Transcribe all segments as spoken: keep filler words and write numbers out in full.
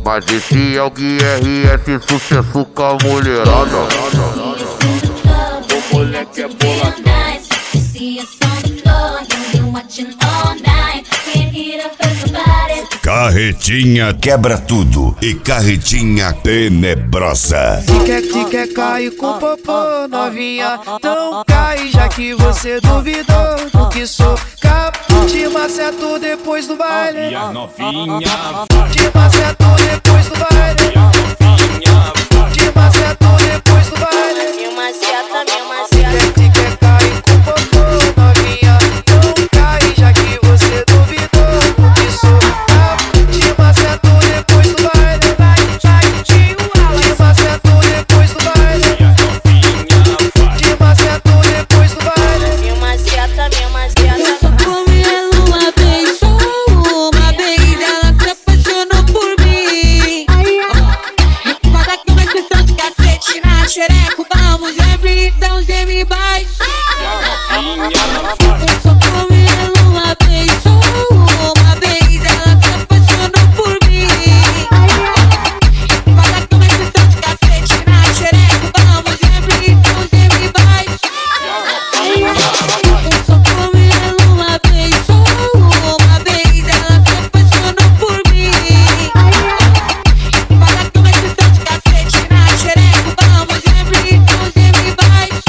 Mas esse é o Gui R S, sucesso com a mulherada. O moleque é boladão. Carretinha quebra tudo e carretinha tenebrosa. Se quer, se quer cair com popô, novinha, não cai, já que você duvidou do que sou capaz. Te maceto depois do baile, Novinha, te maceto depois do baile, te maceto depois do baile. Me maceta, me maceta. Se quer cair com popô, novinha, não cai, já que você duvidou do que sou capaz. Te maceto depois do baile, te maceto depois do baile, te maceto depois do baile. Me maceta, me maceta. Eu só comi ela uma vez, só uma vez. Ela se apaixonou por mim. Paga que uma questão de cacete na xereco. Vamos, geme, então geme baixo. Eu só comi ela uma vez, só uma vez. Ela se apaixonou por mim. Paga que uma questão de cacete na xereco. Vamos, geme, então geme baixo. Eu só comi ela uma vez, só uma vez. Ela se apaixonou por mim. Paga que uma questão de cacete na xereco. Vamos, geme, então geme baixo.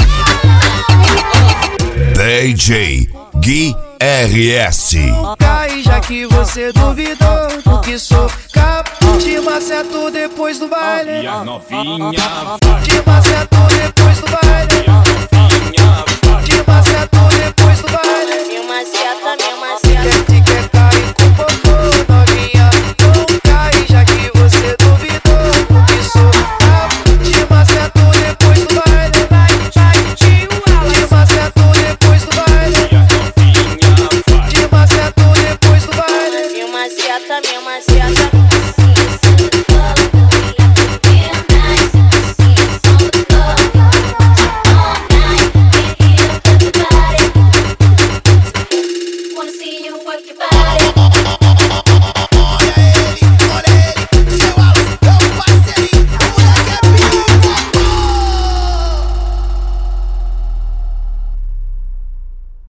D J Gui R S. Cai, já que você duvidou do que sou capaz. Te maceto depois do baile, novinha, te maceto depois do baile, te maceto depois do baile.